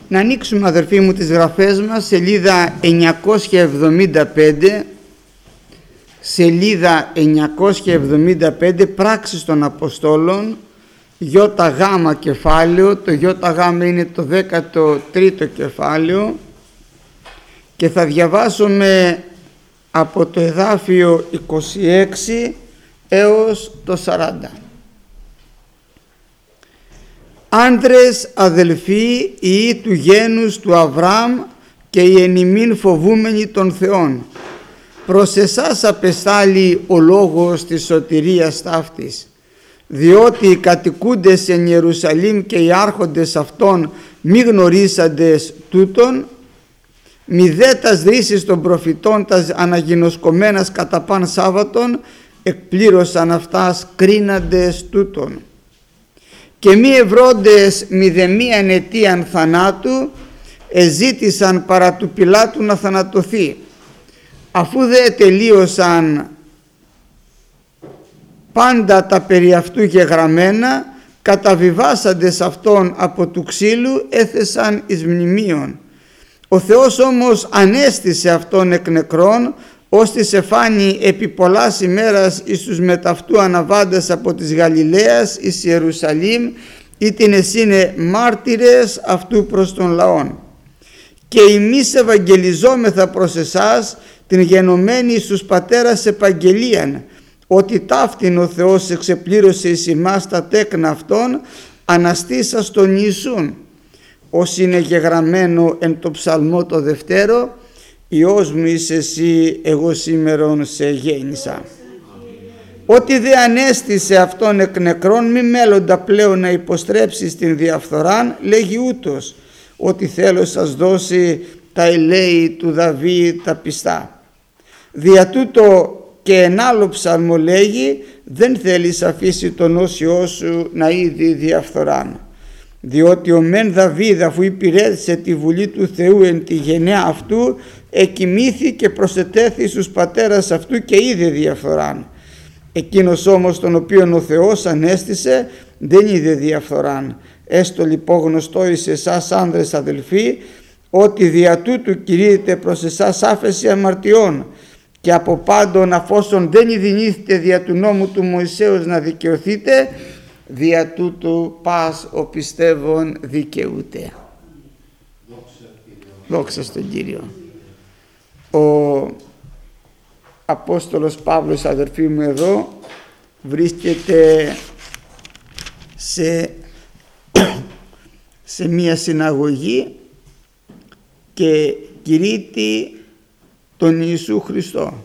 Να ανοίξουμε, αδερφοί μου, τις γραφές μας, σελίδα 975, σελίδα 975, πράξεις των Αποστόλων, ΙΓ κεφάλαιο. Το ΙΓ είναι το 13ο κεφάλαιο και θα διαβάσουμε από το εδάφιο 26 έως το 40. Άντρες αδελφοί, οι του γένους του Αβραάμ και οι εν ημίν φοβούμενοι των Θεών, προς εσάς απεστάλλει ο λόγος της σωτηρίας ταύτης, διότι οι κατοικούντες εν Ιερουσαλήμ και οι άρχοντες αυτών μη γνωρίσαντες τούτον, μη δε τας ρίσεις των προφητών τας αναγινωσκομένας κατά παν Σάββατον, εκπλήρωσαν αυτάς κρίναντες τούτον. Και μη ευρώντες μηδεμίαν αιτίαν θανάτου, εζήτησαν παρά του Πιλάτου να θανατωθεί. Αφού δε τελείωσαν πάντα τα περί αυτού γεγραμμένα, καταβιβάσαντες αυτόν από του ξύλου έθεσαν εις μνημείων. Ο Θεός όμως ανέστησε αυτόν εκ νεκρών, ώστις εφάνει επί πολλάς ημέρας εις τους μεταυτού αναβάντες από της Γαλιλαίας εις Ιερουσαλήμ, ήτιν εσύνε μάρτυρες αυτού προς τον λαόν. Και εμείς ευαγγελιζόμεθα προς εσάς την γενομένη στους πατέρας επαγγελίαν, ότι ταύτην ο Θεός εξεπλήρωσε εις ημάς τα τέκνα αυτών, αναστήσας τον Ιησούν, ως είναι γεγραμμένο εν το ψαλμό το δευτέρο, Υιός μου είσαι εσύ, εγώ σήμερον σε γέννησα. Ότι δε ανέστησε αυτόν εκ νεκρών, μη μέλλοντα πλέον να υποστρέψει την διαφθοράν, λέγει ούτως, ότι θέλω σας δώσει τα ελέη του Δαβίδ τα πιστά. Δια τούτο και εν άλλο ψαλμό λέγει, δεν θέλεις αφήσει τον όσιό σου να είδει διαφθοράν. Διότι ο μεν Δαβίδ, αφού υπηρέτησε τη βουλή του Θεού εν τη γενιά αυτού, εκοιμήθη και προσετέθη στους πατέρας αυτού και είδε διαφθοράν. Εκείνος όμως τον οποίον ο Θεός ανέστησε δεν είδε διαφθοράν. Έστω λοιπόν γνωστό εις εσάς άνδρες αδελφοί, ότι δια τούτου κηρύεται προς εσάς άφεση αμαρτιών, και από πάντων αφόσον δεν ειδηνήθητε δια του νόμου του Μωυσέως να δικαιωθείτε, δια τούτου πας ο πιστεύων δικαιούται. Δόξα στον Κύριο. Ο Απόστολος Παύλος, αδερφοί μου, εδώ βρίσκεται σε μία συναγωγή και κηρύττει τον Ιησού Χριστό.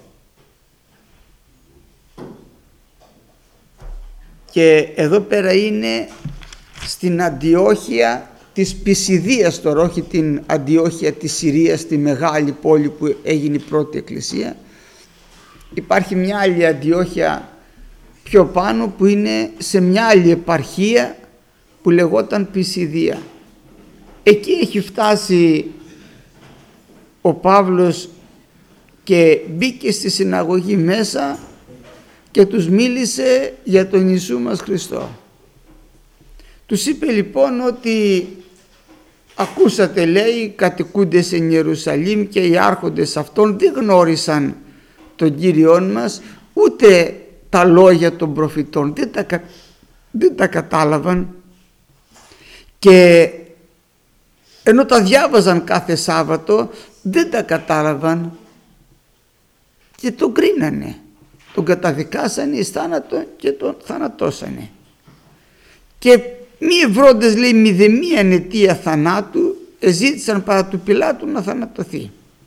Και εδώ πέρα είναι στην Αντιόχεια της Πισιδίας τώρα, όχι την Αντιόχεια της Συρίας, τη μεγάλη πόλη που έγινε η πρώτη εκκλησία. Υπάρχει μια άλλη Αντιόχεια πιο πάνω που είναι σε μια άλλη επαρχία που λεγόταν Πισιδία. Εκεί έχει φτάσει ο Παύλος και μπήκε στη συναγωγή μέσα και τους μίλησε για τον Ιησού μας Χριστό. Τους είπε λοιπόν ότι ακούσατε, λέει, κατοικούντες εν Ιερουσαλήμ και οι άρχοντες αυτών δεν γνώρισαν τον Κύριόν μας, ούτε τα λόγια των προφητών δεν τα κατάλαβαν, και ενώ τα διάβαζαν κάθε Σάββατο δεν τα κατάλαβαν και τον κρίνανε, τον καταδικάσανε εις θάνατο και τον θανατώσανε. Και μη ευρώντες, λέει, μηδεμίαν αιτία θανάτου, εζήτησαν παρά του Πιλάτου να θανατωθεί.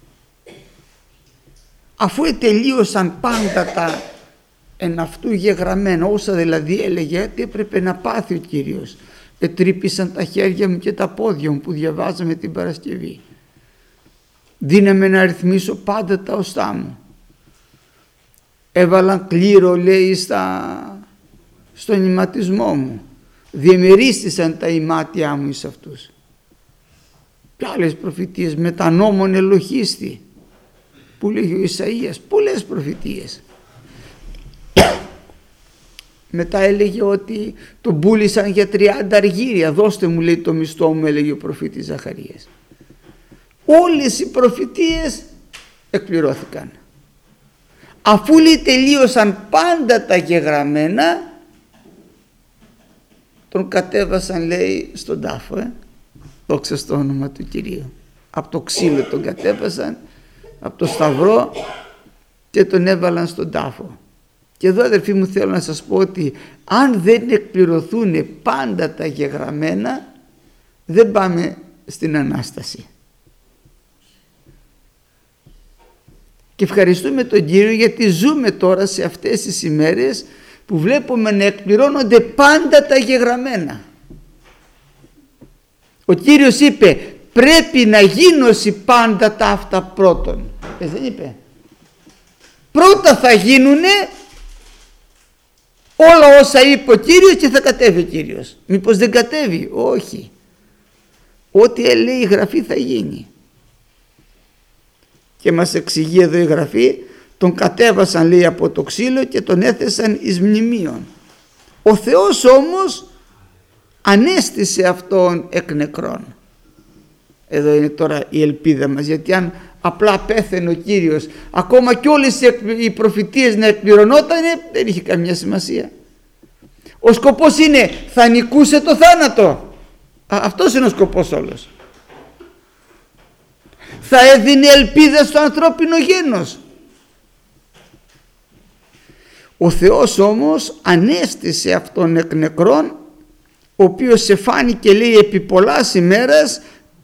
Αφού τελείωσαν πάντα τα εν αυτού γεγραμμένα, όσα δηλαδή έλεγε τι έπρεπε να πάθει ο Κύριος, ετρύπησαν τα χέρια μου και τα πόδια μου που διαβάζαμε την Παρασκευή. Δύναμε να ρυθμίσω πάντα τα οστά μου. Έβαλαν κλήρο, λέει, στον ηματισμό μου. Διεμερίστησαν τα ημάτια μου εις αυτούς. Και άλλες προφητείες, με τα νόμον ελοχίστη, που λέγει ο Ισαΐας, πολλές προφητείες. Μετά έλεγε ότι τον πούλησαν για 30 αργύρια. Δώστε μου, λέει, το μισθό μου, έλεγε ο προφήτης Ζαχαρίας. Όλες οι προφητείες εκπληρώθηκαν. Αφού, λέει, τελείωσαν πάντα τα γεγραμμένα, τον κατέβασαν, λέει, στον τάφο. Δόξα στο όνομα του Κυρίου. Από το ξύλο τον κατέβασαν, από το σταυρό, και τον έβαλαν στον τάφο. Και εδώ, αδερφοί μου, θέλω να σας πω ότι αν δεν εκπληρωθούν πάντα τα γεγραμμένα, δεν πάμε στην Ανάσταση. Και ευχαριστούμε τον Κύριο, γιατί ζούμε τώρα σε αυτές τις ημέρες που βλέπουμε να εκπληρώνονται πάντα τα γεγραμμένα. Ο Κύριος είπε, πρέπει να γίνωση πάντα τα αυτά πρώτον. Δεν είπε? Πρώτα θα γίνουνε όλα όσα είπε ο Κύριος και θα κατέβει ο Κύριος. Μήπως δεν κατέβει? Όχι. Ό,τι λέει η Γραφή θα γίνει. Και μας εξηγεί εδώ η Γραφή, τον κατέβασαν, λέει, από το ξύλο και τον έθεσαν εις μνημείον. Ο Θεός όμως ανέστησε αυτόν εκ νεκρών. Εδώ είναι τώρα η ελπίδα μας, γιατί αν απλά πέθαινε ο Κύριος, ακόμα και όλες οι προφητείες να εκπληρωνότανε, δεν είχε καμιά σημασία. Ο σκοπός είναι, θα νικούσε το θάνατο. Αυτός είναι ο σκοπός όλος. Θα έδινε ελπίδα στο ανθρώπινο γένος. Ο Θεός όμως ανέστησε αυτόν εκ νεκρών, ο οποίος εφάνηκε, λέει, επί πολλάς ημέρας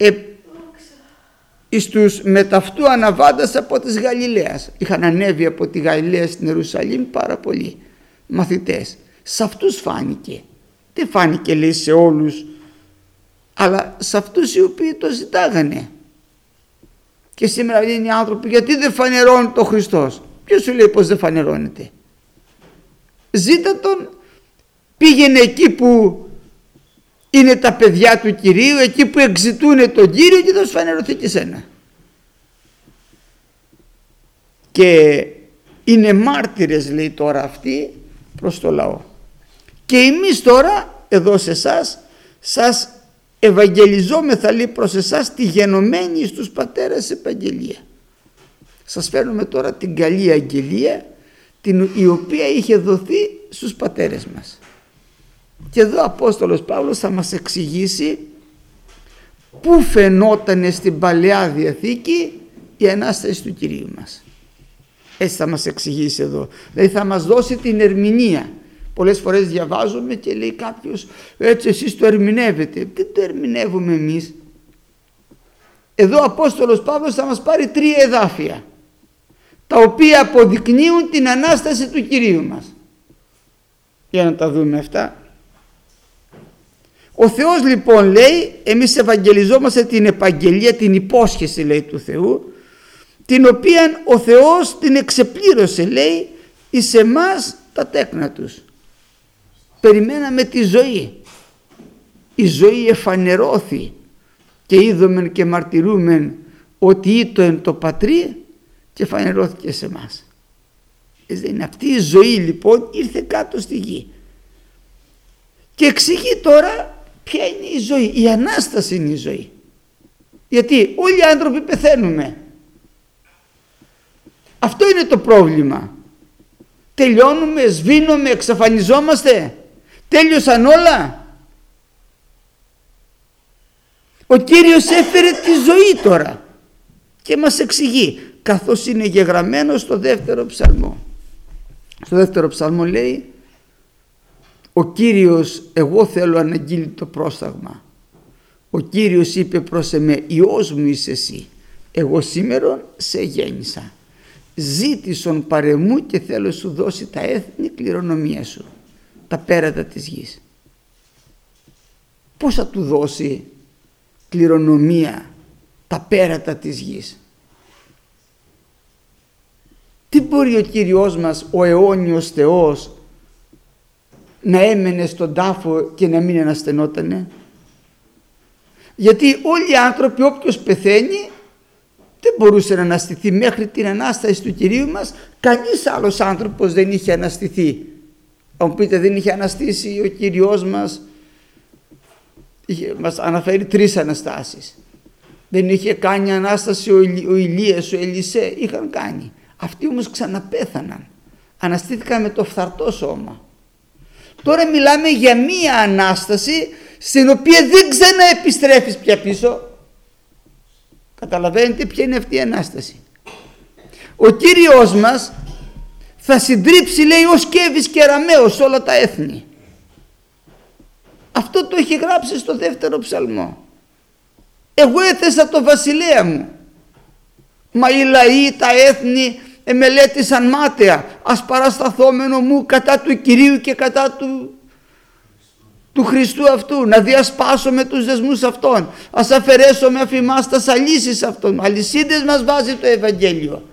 εις τους μεταυτού αναβάντας από της Γαλιλαίας. Είχαν ανέβει από τη Γαλιλαία στην Ιερουσαλήμ πάρα πολλοί μαθητές. Σε αυτούς φάνηκε. Δεν φάνηκε, λέει, σε όλους, αλλά σε αυτούς οι οποίοι το ζητάγανε. Και σήμερα είναι οι άνθρωποι, γιατί δεν φανερώνει το Χριστός? Ποιος σου λέει πως δεν φανερώνεται? Ζήτα τον, πήγαινε εκεί που είναι τα παιδιά του Κυρίου, εκεί που εξητούν τον Κύριο, και θα σου φανερωθεί και σένα. Και είναι μάρτυρες, λέει, τώρα αυτοί προς το λαό. Και εμείς τώρα εδώ σε εσάς σας ευαγγελιζόμεθα, λέει, προς εσάς τη γενομένη στους πατέρες επαγγελία. Σας φέρνουμε τώρα την καλή αγγελία, η οποία είχε δοθεί στους πατέρες μας. Και εδώ ο Απόστολος Παύλος θα μας εξηγήσει πού φαινότανε στην Παλαιά Διαθήκη η Ανάσταση του Κυρίου μας. Έτσι θα μας εξηγήσει εδώ. Δηλαδή θα μας δώσει την ερμηνεία. Πολλές φορές διαβάζουμε και λέει κάποιος, έτσι εσείς το ερμηνεύετε. Δεν το ερμηνεύουμε εμείς. Εδώ ο Απόστολος Παύλος θα μας πάρει 3 εδάφια, τα οποία αποδεικνύουν την Ανάσταση του Κυρίου μας. Για να τα δούμε αυτά. Ο Θεός, λοιπόν, λέει, εμείς ευαγγελιζόμαστε την επαγγελία, την υπόσχεση, λέει, του Θεού, την οποία ο Θεός την εξεπλήρωσε, λέει, εις εμάς τα τέκνα τους. Περιμέναμε τη ζωή. Η ζωή εφανερώθη και είδομεν και μαρτυρούμεν ότι ήτο εν το πατρί και φανερώθηκε σε εμάς. Αυτή η ζωή, λοιπόν, ήρθε κάτω στη γη. Και εξηγεί τώρα ποια είναι η ζωή. Η Ανάσταση είναι η ζωή. Γιατί όλοι οι άνθρωποι πεθαίνουμε. Αυτό είναι το πρόβλημα. Τελειώνουμε, σβήνουμε, εξαφανιζόμαστε. Τέλειωσαν όλα. Ο Κύριος έφερε τη ζωή τώρα και μας εξηγεί, καθώς είναι γεγραμμένο στο 2ο ψαλμό. Στο 2ο ψαλμό λέει, ο Κύριος, εγώ θέλω αναγγείλει το πρόσταγμα. Ο Κύριος είπε προς εμέ, Υιός μου είσαι εσύ, εγώ σήμερον σε γέννησα. Ζήτησον παρεμού και θέλω σου δώσει τα έθνη κληρονομία σου, τα πέρατα της γης. Πώς θα του δώσει κληρονομία τα πέρατα της γης? Τι μπορεί ο Κύριος μας, ο αιώνιος Θεός, να έμενε στον τάφο και να μην αναστενότανε? Γιατί όλοι οι άνθρωποι, όποιος πεθαίνει, δεν μπορούσε να αναστηθεί. Μέχρι την Ανάσταση του Κυρίου μας κανείς άλλος άνθρωπος δεν είχε αναστηθεί Θα μου πείτε, δεν είχε αναστήσει ο Κύριος μας? Μας αναφέρει 3 Αναστάσεις. Δεν είχε κάνει Ανάσταση ο Ηλίας, ο Ελισέ? Είχαν κάνει. Αυτοί όμως ξαναπέθαναν. Αναστήθηκαν με το φθαρτό σώμα. Τώρα μιλάμε για μία Ανάσταση στην οποία δεν ξαναεπιστρέφεις πια πίσω. Καταλαβαίνετε ποια είναι αυτή η Ανάσταση? Ο Κύριος μας θα συντρίψει, λέει, ως Κέβης και Αραμαίος όλα τα έθνη. Αυτό το έχει γράψει στο 2ο Ψαλμό. Εγώ έθεσα το βασιλέα μου, μα οι λαοί, τα έθνη εμελέτησαν μάταια, ας παρασταθόμενο μου κατά του Κυρίου και κατά του Χριστού αυτού, να διασπάσω με τους δεσμούς αυτών, ας αφαιρέσω με αφημάς τα αλύσεις αυτών. Αλυσίδες μας βάζει το Ευαγγέλιο.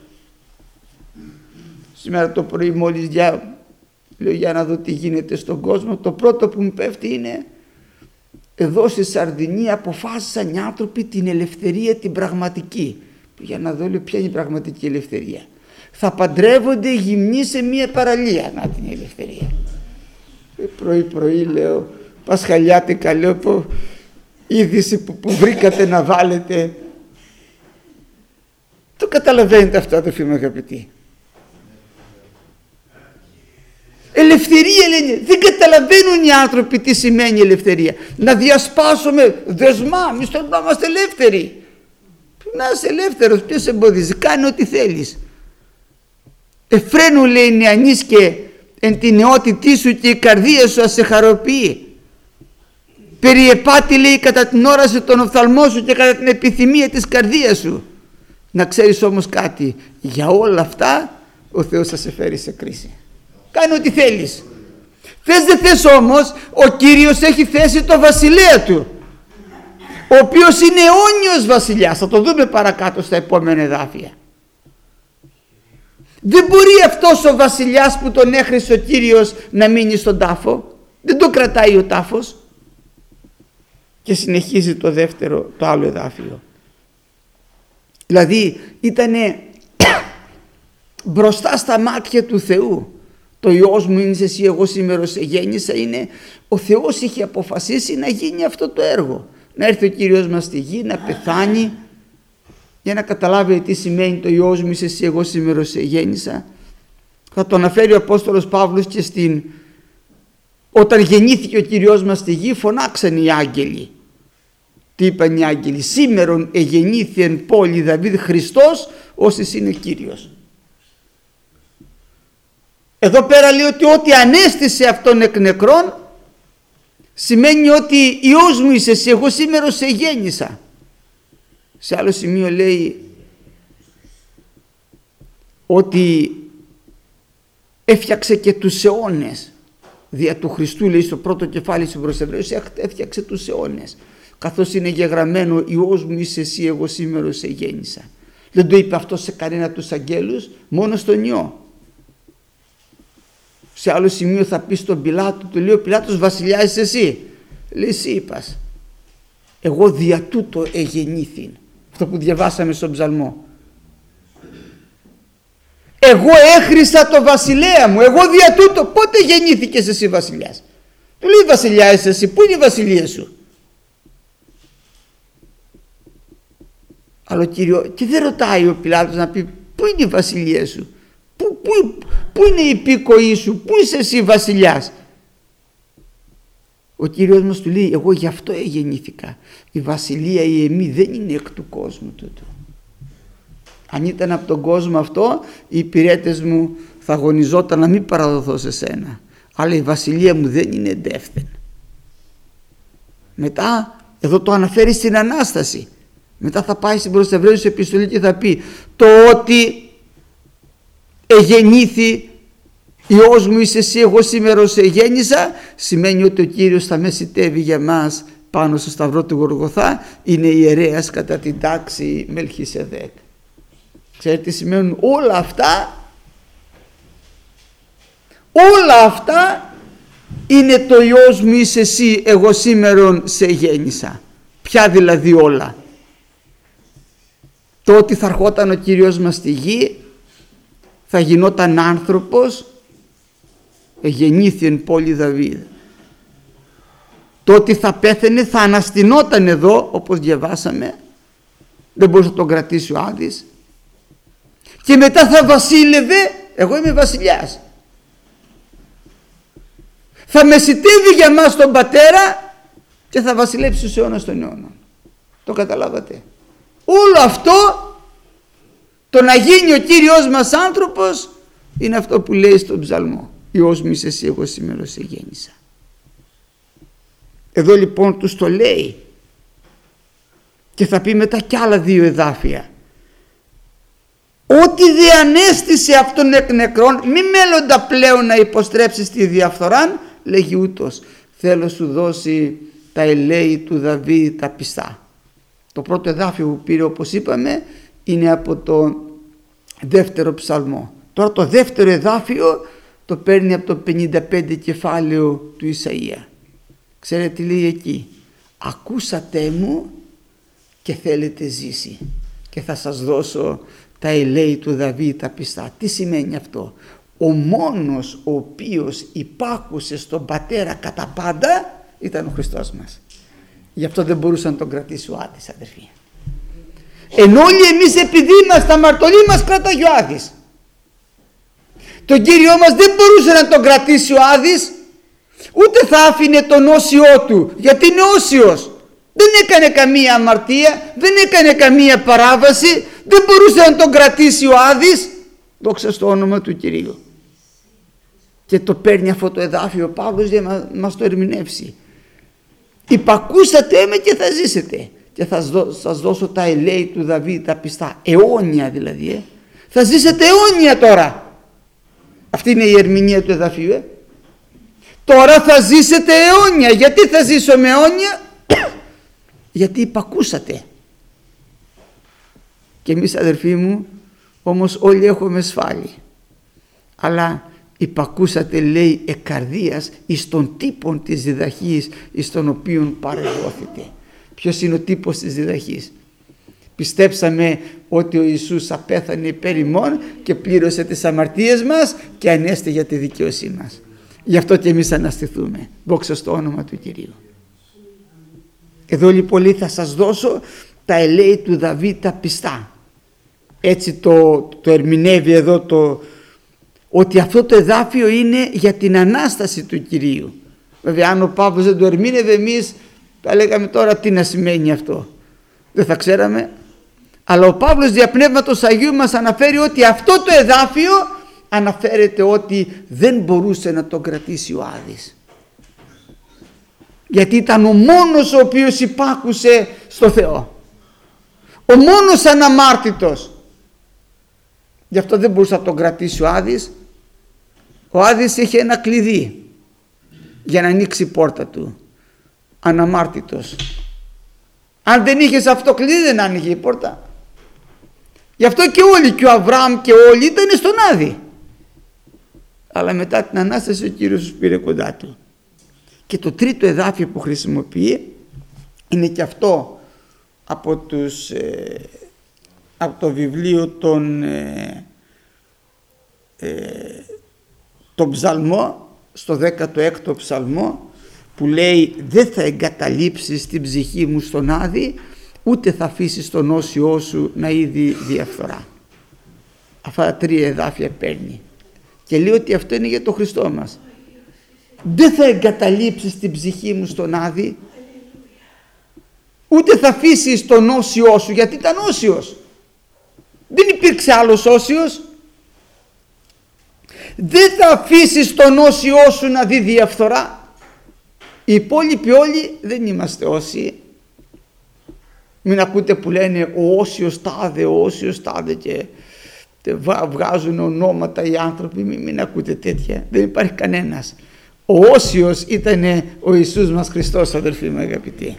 Σήμερα το πρωί μόλις λέω για να δω τι γίνεται στον κόσμο, το πρώτο που μου πέφτει είναι, εδώ στη Σαρδινία αποφάσισαν οι άνθρωποι την ελευθερία την πραγματική. Για να δω, λέω, ποια είναι η πραγματική ελευθερία? Θα παντρεύονται γυμνοί σε μία παραλία. Να την ελευθερία. Πρωί λέω, Πασχαλιάτικα, λέω, είδηση που βρήκατε να βάλετε. Το καταλαβαίνετε αυτό, αδελφοί μου αγαπητοί? Ελευθερία λένε. Δεν καταλαβαίνουν οι άνθρωποι τι σημαίνει ελευθερία. Να διασπάσουμε δεσμά, εμείς να είμαστε ελεύθεροι. Να είσαι ελεύθερος, ποιος εμποδίζει? Κάνε ό,τι θέλεις. Εφραίνου, λέει, νεανής και εν τη νεότητή σου και η καρδία σου ας σε χαροποιεί. Περιεπάτη, λέει, κατά την όραση των οφθαλμών σου και κατά την επιθυμία της καρδίας σου. Να ξέρεις όμως κάτι, για όλα αυτά ο Θεός θα σε φέρει σε κρίση. Κάνε ό,τι θέλεις. Θες δεν θες όμως, ο Κύριος έχει θέσει το βασιλέα του, ο οποίος είναι αιώνιος βασιλιάς. Θα το δούμε παρακάτω στα επόμενα εδάφια. Δεν μπορεί αυτός ο βασιλιάς που τον έχρισε ο Κύριος να μείνει στον τάφο. Δεν το κρατάει ο τάφος. Και συνεχίζει το άλλο εδάφιο. Δηλαδή ήτανε μπροστά στα μάτια του Θεού. Το Υιός μου είναι εσύ, εγώ σήμερα σε γέννησα, είναι ο Θεός είχε αποφασίσει να γίνει αυτό το έργο. Να έρθει ο Κύριος μας στη γη, να πεθάνει, για να καταλάβει τι σημαίνει το Υιός μου είσαι εσύ, εγώ σήμερα σε γέννησα. Θα το αναφέρει ο Απόστολος Παύλος και όταν γεννήθηκε ο Κύριος μας στη γη, φωνάξαν οι άγγελοι. Τι είπαν οι άγγελοι? Σήμερον εγεννήθη εν πόλη Δαβίδ Χριστός, όσοι είναι Κύριος. Εδώ πέρα λέει ότι ό,τι ανέστησε αυτόν εκ νεκρών σημαίνει ότι Υιός μου είσαι εσύ, εγώ σήμερα σε γέννησα. Σε άλλο σημείο λέει ότι έφτιαξε και τους αιώνες. Δια του Χριστού, λέει στο πρώτο κεφάλι του προς Εβραίους, έφτιαξε τους αιώνες. Καθώς είναι γεγραμμένο Υιός μου είσαι εσύ, εγώ σήμερα σε γέννησα. Δεν το είπε αυτό σε κανένα τους αγγέλους, μόνο στον Υιό. Σε άλλο σημείο θα πει στον Πιλάτο, του λέει ο Πιλάτος, βασιλιάς είσαι εσύ? Λέει εσύ είπας. Εγώ δια τούτο εγεννήθην. Αυτό που διαβάσαμε στον ψαλμό. Εγώ έχρισα το βασιλέα μου, εγώ δια τούτο. Πότε γεννήθηκες εσύ βασιλιάς? Του λέει βασιλιάς είσαι εσύ, πού είναι η βασιλεία σου? Αλλά ο Κύριο, και δεν ρωτάει ο Πιλάτος να πει πού είναι η βασιλεία σου, πού είναι η υπήκοή σου, πού είσαι εσύ βασιλιάς? Ο Κύριος μας του λέει, εγώ γι' αυτό γεννήθηκα. Η βασιλεία η εμή δεν είναι εκ του κόσμου τούτου. Αν ήταν από τον κόσμο αυτό, οι υπηρέτες μου θα αγωνιζόταν να μην παραδοθώ σε σένα. Αλλά η βασιλεία μου δεν είναι εντεύθεν. Μετά, εδώ το αναφέρει στην Ανάσταση. Μετά θα πάει στην προς Εβραίους επιστολή και θα πει το ότι εγεννήθη Υιός μου είσαι εσύ, εγώ σήμερα σε γέννησα, σημαίνει ότι ο Κύριος θα μεσητεύει για μας πάνω στο σταυρό του Γολγοθά, είναι ιερέας κατά την τάξη Μελχισεδέκ. Ξέρετε τι σημαίνουν όλα αυτά? Όλα αυτά είναι το Υιός μου είσαι εσύ, εγώ σήμερα σε γέννησα. Ποια δηλαδή όλα? Το ότι θα ερχόταν ο Κύριος μας στη γη, θα γινόταν άνθρωπος, γεννήθη εν πόλη Δαβίδ. Το ότι θα πέθαινε, θα αναστηνόταν εδώ, όπως διαβάσαμε, δεν μπορούσε να τον κρατήσει ο Άδης, και μετά θα βασίλευε. Εγώ είμαι βασιλιάς, θα μεσητεύει για μας τον Πατέρα και θα βασιλέψει στους αιώνας των αιώνων. Το καταλάβατε? Όλο αυτό, το να γίνει ο Κύριος μας άνθρωπος, είναι αυτό που λέει στον ψαλμό: Υιός μου είσαι εσύ, εγώ σήμερα σε γέννησα. Εδώ λοιπόν τους το λέει, και θα πει μετά κι άλλα δύο εδάφια: ότι διανέστησε αυτόν εκ νεκρών, μη μέλλοντα πλέον να υποστρέψεις τη διαφθοράν, λέγει ούτως: θέλω σου δώσει τα ελέη του Δαβίδ τα πιστά. Το πρώτο εδάφιο που πήρε, όπως είπαμε, είναι από το δεύτερο ψαλμό. Τώρα το δεύτερο εδάφιο το παίρνει από το 55 κεφάλαιο του Ισαΐα. Ξέρετε τι λέει εκεί? Ακούσατε μου και θέλετε ζήσει και θα σας δώσω τα ελέη του Δαβίδ τα πιστά. Τι σημαίνει αυτό? Ο μόνος ο οποίος υπάκουσε στον Πατέρα κατά πάντα ήταν ο Χριστός μας. Γι' αυτό δεν μπορούσε να τον κρατήσει ο Άδης, αδερφοί. Ενώ όλοι εμείς, επειδή είμαστε αμαρτωλοί, μας κρατάει ο Άδης. Τον Κύριό μας δεν μπορούσε να τον κρατήσει ο Άδης, ούτε θα άφηνε τον όσιό του, γιατί είναι όσιος. Δεν έκανε καμία αμαρτία, δεν έκανε καμία παράβαση, δεν μπορούσε να τον κρατήσει ο Άδης. Δόξα στο όνομα του Κυρίου. Και το παίρνει αυτό το εδάφιο ο Παύλος για να μας το ερμηνεύσει. Υπακούσατε με και θα ζήσετε και θα σας δώσω τα ελέη του Δαβίδ τα πιστά. Αιώνια δηλαδή. Θα ζήσετε αιώνια τώρα. Αυτή είναι η ερμηνεία του εδαφίου. Τώρα θα ζήσετε αιώνια. Γιατί θα ζήσω με αιώνια? Γιατί υπακούσατε. Και εμείς, αδερφοί μου, όμως όλοι έχουμε σφάλει. Αλλά υπακούσατε, λέει, εκ καρδίας εις τον τύπον της διδαχής εις τον οποίον παρεδόθητε. Ποιος είναι ο τύπος της διδαχής? Πιστέψαμε ότι ο Ιησούς απέθανε υπέρ ημών και πλήρωσε τις αμαρτίες μας και ανέστη για τη δικαίωσή μας. Γι' αυτό και εμείς αναστηθούμε. Δόξα στο όνομα του Κυρίου. Εδώ λοιπόν θα σας δώσω τα ελέη του Δαβίδ τα πιστά. Έτσι το ερμηνεύει εδώ ότι αυτό το εδάφιο είναι για την Ανάσταση του Κυρίου. Βέβαια αν ο Παύλος δεν το ερμήνευε, εμείς θα λέγαμε τώρα τι να σημαίνει αυτό. Δεν θα ξέραμε. Αλλά ο Παύλος δια Πνεύματος Αγίου μας αναφέρει ότι αυτό το εδάφιο αναφέρεται ότι δεν μπορούσε να τον κρατήσει ο Άδης. Γιατί ήταν ο μόνος ο οποίος υπάκουσε στο Θεό. Ο μόνος αναμάρτητος. Γι' αυτό δεν μπορούσε να τον κρατήσει ο Άδης. Ο Άδης είχε ένα κλειδί για να ανοίξει η πόρτα του. Αναμάρτητος. Αν δεν είχες αυτό το κλειδί δεν άνοιγε η πόρτα. Γι' αυτό και όλοι, και ο Αβραάμ και όλοι ήταν στον Άδη. Αλλά μετά την Ανάσταση ο Κύριος τους πήρε κοντά του. Και το τρίτο εδάφιο που χρησιμοποιεί είναι και αυτό από το βιβλίο τον ψαλμό, στο 16ο ψαλμό, που λέει δεν θα εγκαταλείψεις την ψυχή μου στον Άδη, ούτε θα αφήσεις τον όσιό σου να είδει διαφθορά. Αυτά τα τρία εδάφια παίρνει και λέει ότι αυτό είναι για τον Χριστό μας. Δεν θα εγκαταλείψεις την ψυχή μου στον Άδη, ούτε θα αφήσεις τον όσιό σου, γιατί ήταν όσιος. Δεν υπήρξε άλλος όσιος. Δεν θα αφήσεις τον όσιό σου να δει διαφθορά. Οι υπόλοιποι όλοι δεν είμαστε όσιοι. Μην ακούτε που λένε ο όσιος τάδε, ο όσιος τάδε και βγάζουν ονόματα οι άνθρωποι. Μην ακούτε τέτοια. Δεν υπάρχει κανένας. Ο όσιος ήταν ο Ιησούς μας Χριστός, αδελφοί μου αγαπητοί.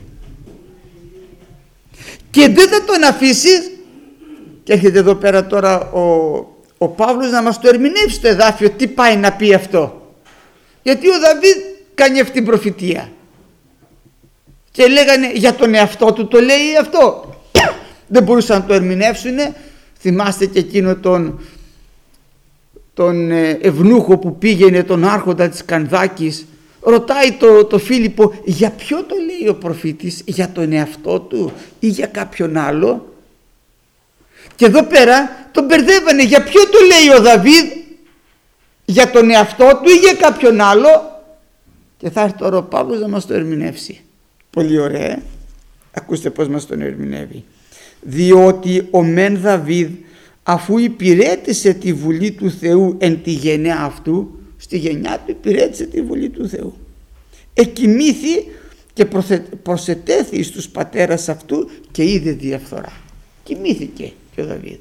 Και δεν θα τον αφήσεις. Και έρχεται εδώ πέρα τώρα ο Παύλος να μας το ερμηνεύσει το εδάφιο, τι πάει να πει αυτό. Γιατί ο Δαβίδ κάνει αυτή την προφητεία και λέγανε για τον εαυτό του, το λέει αυτό. Δεν μπορούσαν να το ερμηνεύσουν. Θυμάστε και εκείνο τον ευνούχο που πήγαινε, τον άρχοντα της Κανδάκης, ρωτάει το Φίλιππο, για ποιο το λέει ο προφήτης, για τον εαυτό του ή για κάποιον άλλο? Και εδώ πέρα τον μπερδεύανε, για ποιο το λέει ο Δαβίδ, για τον εαυτό του ή για κάποιον άλλο? Και θα έρθει τώρα ο Παύλος να μας το ερμηνεύσει. Πολύ ωραία. Ακούστε πώς μας τον ερμηνεύει. Διότι ο μεν Δαβίδ, αφού υπηρέτησε τη βουλή του Θεού εν τη γενιά αυτού, στη γενιά του υπηρέτησε τη βουλή του Θεού, εκοιμήθη και προσετέθη στους πατέρας αυτού και είδε διαφθορά. Κοιμήθηκε και ο Δαβίδ,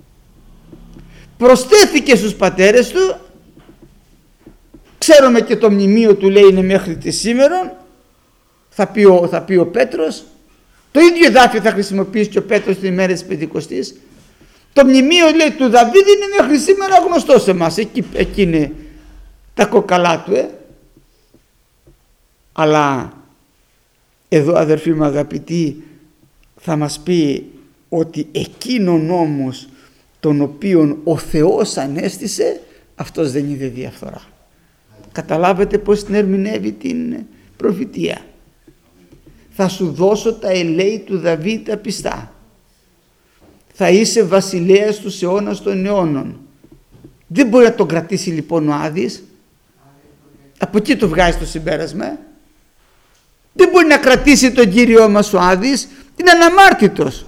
προστέθηκε στους πατέρες του. Ξέρουμε και το μνημείο του λέει είναι μέχρι τη σήμερα. Θα πει ο Πέτρος, το ίδιο εδάφιο θα χρησιμοποιήσει και ο Πέτρος την ημέρα της Πεντηκοστής. Το μνημείο λέει του Δαβίδ είναι μέχρι σήμερα γνωστό σε εμάς, εκεί είναι τα κοκαλά του. Αλλά εδώ, αδερφοί μου αγαπητοί, θα μας πει ότι εκείνον όμως τον οποίον ο Θεός ανέστησε, αυτός δεν είδε διαφθορά. Καταλάβετε πως την ερμηνεύει την προφητεία. Θα σου δώσω τα ελέη του Δαβίδ τα πιστά. Θα είσαι βασιλέας τους αιώνας των αιώνων. Δεν μπορεί να τον κρατήσει λοιπόν ο Άδης. Από εκεί το βγάζει το συμπέρασμα. Δεν μπορεί να κρατήσει τον Κύριό μας ο Άδης. Είναι αναμάρτητος.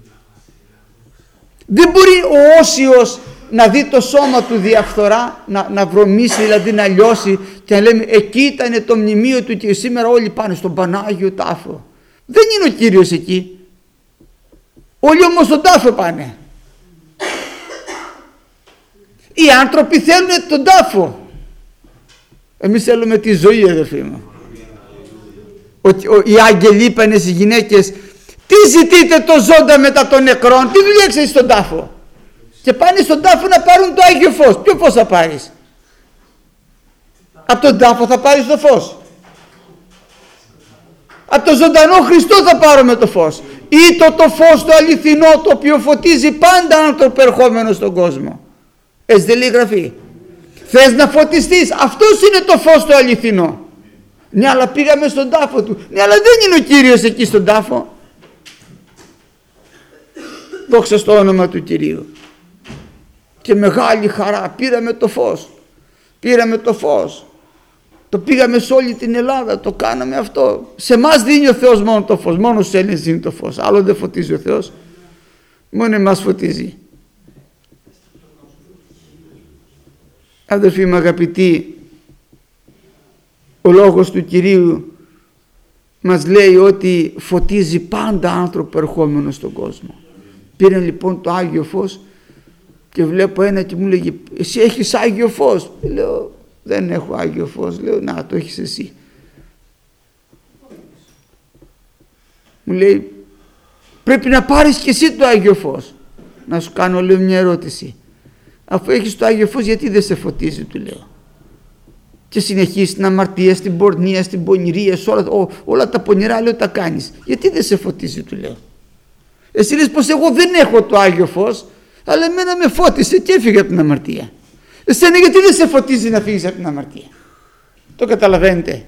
Δεν μπορεί ο Όσιος να δει το σώμα του διαφθορά, να βρωμίσει, δηλαδή να λιώσει και να λέμε εκεί ήταν το μνημείο του και σήμερα όλοι πάνε στον Πανάγιο τάφο. Δεν είναι ο Κύριος εκεί. Όλοι όμως στον τάφο πάνε. Οι άνθρωποι θέλουν τον τάφο. Εμείς θέλουμε τη ζωή, αδερφοί μου. Οι άγγελοι είπανε στις γυναίκες, τι ζητείτε το ζώντα μετά των νεκρών, τι δουλειά έχεις στον τάφο? Και πάνε στον τάφο να πάρουν το Άγιο Φως. Ποιο φως θα πάρεις? Από τον τάφο θα πάρεις το φως? Από τον ζωντανό Χριστό θα πάρουμε το φως. Ή το φως το αληθινό, το οποίο φωτίζει πάντα άνθρωπο ερχόμενο στον κόσμο. Έτσι δεν λέει η Γραφή? Θες να φωτιστείς? Αυτός είναι το φως το αληθινό. Ναι, αλλά πήγαμε στον τάφο του. Ναι, αλλά δεν είναι ο Κύριος εκεί στον τάφο. Δόξα στο όνομα του Κυρίου. Και μεγάλη χαρά πήραμε το φως. Πήραμε το φως. Το πήγαμε σε όλη την Ελλάδα. Το κάναμε αυτό. Σε εμάς δίνει ο Θεός μόνο το φως. Μόνο στους Έλληνες δίνει το φως. Άλλο δεν φωτίζει ο Θεός. Μόνο εμάς φωτίζει. Αδελφοί μου αγαπητοί, ο λόγος του Κυρίου μας λέει ότι φωτίζει πάντα άνθρωπο ερχόμενο στον κόσμο. Πήρε λοιπόν το Άγιο Φως και βλέπω ένα και μου λέγει, εσύ έχεις Άγιο Φως? Λέω, δεν έχω Άγιο Φως. Λέω, να, το έχεις εσύ. Μου λέει, πρέπει να πάρεις και εσύ το Άγιο Φως. Να σου κάνω, λέω, μια ερώτηση. Αφού έχεις το Άγιο Φως, γιατί δεν σε φωτίζει, του λέω? Και συνεχίσεις την αμαρτία, στην πορνεία, στην πονηρία, σε όλα τα πονηρά, λέω, τα κάνεις. Γιατί δεν σε φωτίζει, του λέω? Εσύ λες πως εγώ δεν έχω το Άγιο Φως, αλλά εμένα με φώτισε και έφυγε από την αμαρτία. Εσένα γιατί δεν σε φωτίζει να φύγεις από την αμαρτία? Το καταλαβαίνετε?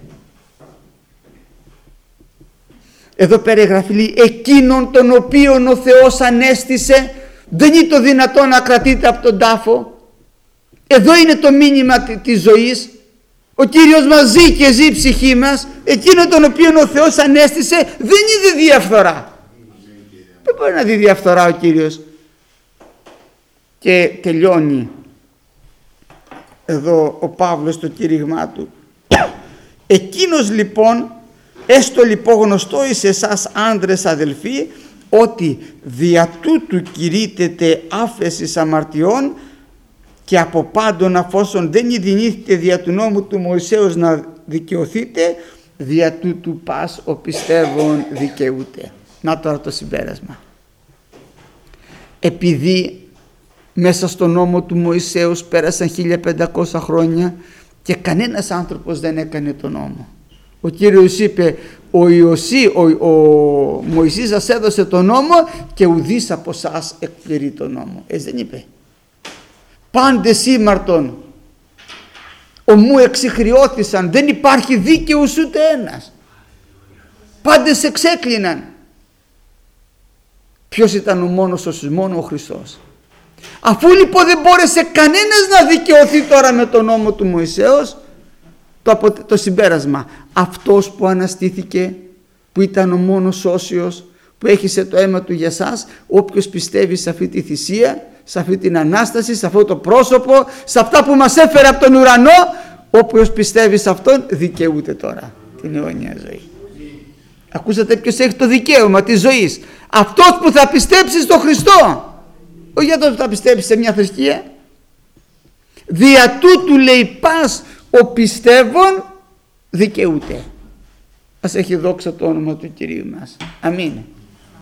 Εδώ πέρα η Γραφή λέει, εκείνον τον οποίον ο Θεός ανέστησε, δεν είναι το δυνατό να κρατείται από τον τάφο. Εδώ είναι το μήνυμα της ζωής. Ο Κύριος μας ζει και ζει η ψυχή μας. Εκείνον τον οποίον ο Θεός ανέστησε δεν είδε διαφθορά. Δεν μπορεί να δει διαφθορά ο Κύριος. Και τελειώνει εδώ ο Παύλος το κήρυγμά του. Εκείνος λοιπόν, έστω λοιπόν γνωστό εις εσάς άντρες αδελφοί, ότι δια τούτου κηρύττεται άφεσης αμαρτιών και από πάντων αφόσον δεν ειδηνήθηκε δια του νόμου του Μωυσέως να δικαιωθείτε, δια τούτου πας ο πιστεύων δικαιούται. Να τώρα το συμπέρασμα. Επειδή μέσα στον νόμο του Μωυσέως πέρασαν 1500 χρόνια και κανένας άνθρωπος δεν έκανε τον νόμο. Ο Κύριος είπε, ο Μωυσής σας έδωσε τον νόμο και ουδής από εσάς εκπληρεί τον νόμο. Έτσι δεν είπε? πάντες ήμαρτον, ομού εξηχρειώθησαν, δεν υπάρχει δίκαιος ούτε ένας, πάντες εξέκλειναν. Ποιος ήταν ο μόνος σώσος? Μόνο ο Χριστός. Αφού λοιπόν δεν μπόρεσε κανένας να δικαιωθεί τώρα με τον νόμο του Μωυσέως, το συμπέρασμα, αυτός που αναστήθηκε, που ήταν ο μόνος όσιος, που έχισε το αίμα του για σας, όποιος πιστεύει σε αυτή τη θυσία, σε αυτή την Ανάσταση, σε αυτό το πρόσωπο, σε αυτά που μας έφερε από τον ουρανό, όποιος πιστεύει σε αυτόν δικαιούται τώρα την αιώνια ζωή. Ακούσατε ποιος έχει το δικαίωμα της ζωής? Αυτός που θα πιστέψει στον Χριστό, όχι αυτός που θα πιστέψει σε μια θρησκεία. Δια τούτου λέει πας ο πιστεύων δικαιούται. Ας έχει δόξα το όνομα του Κυρίου μας. Αμήν.